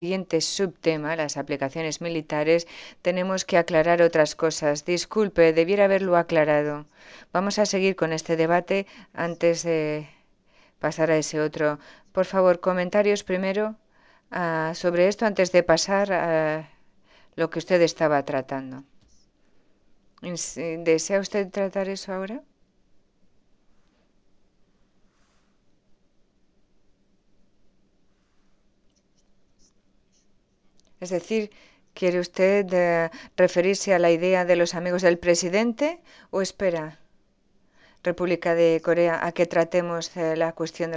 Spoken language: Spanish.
siguiente subtema, las aplicaciones militares, tenemos que aclarar otras cosas. Disculpe, debiera haberlo aclarado. Vamos a seguir con este debate antes de pasar a ese otro. Por favor, comentarios primero sobre esto antes de pasar a lo que usted estaba tratando. ¿Desea usted tratar eso ahora? Es decir, ¿quiere usted referirse a la idea de los amigos del presidente o espera, República de Corea, a que tratemos la cuestión